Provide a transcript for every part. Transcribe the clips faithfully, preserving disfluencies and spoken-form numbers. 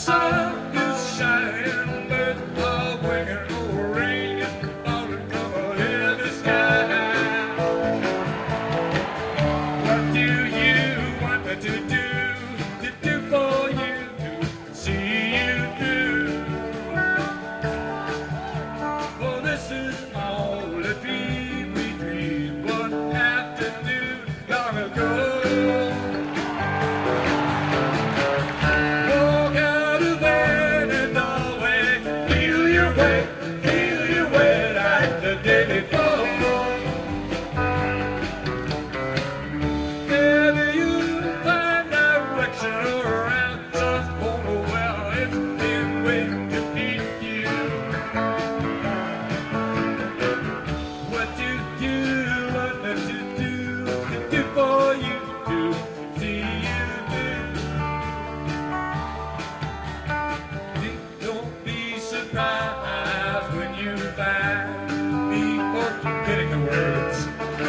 sun is shining, birds are winging, oh, rain is falling from a heavy sky. What do you want me to do, to do for you, to see you through? For this is my only dream we dreamed one afternoon long ago. When you find me forgetting the words.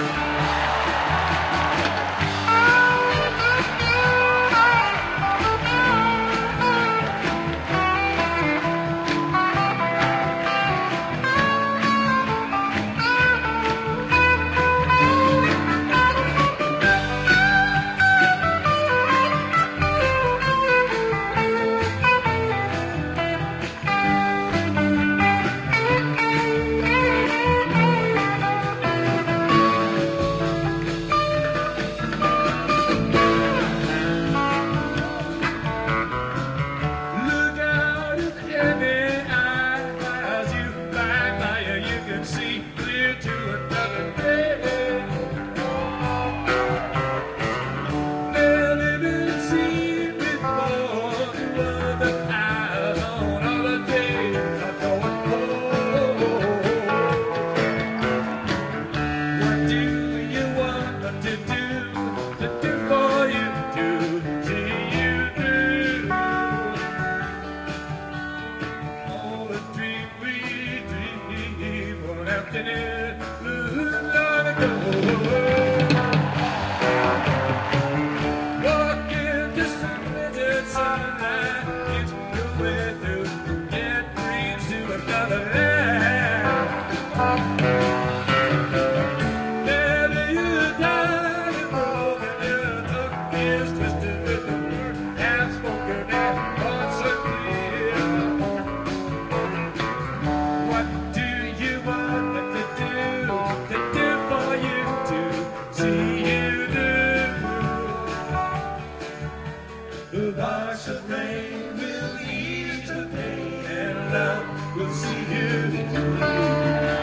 See clear to another day. Never been seen before with other eyes on other days. I'm going home. What do you want to do, to do for you, to see you through? All the dream we dream one afternoon long ago. Walking to sunlit sunlight, it's the way through dead dreams to another land. Never you died and broken, your tongue is twisted with the word half spoken and thoughts so clear. What do you want me to do, to do for you, to see you through? The box of rain will ease the pain, and love will see you through.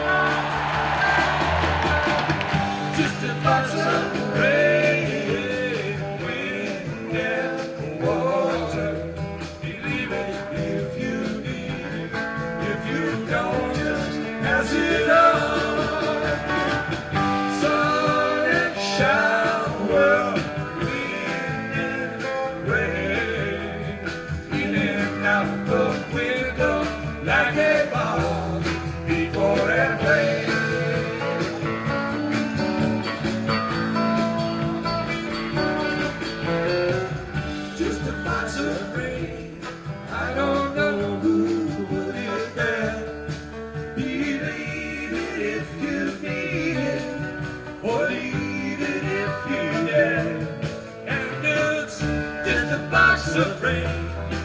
Just a box of rain, wind and water. Believe it if you need it, if you don't, just pass it on. Sun and shower, wind and rain, leaning out the window like a ball before it rains. Just a box of rain, I don't know who put it there. Believe it if you need it, or leave it if you dare. And it's just a box of rain.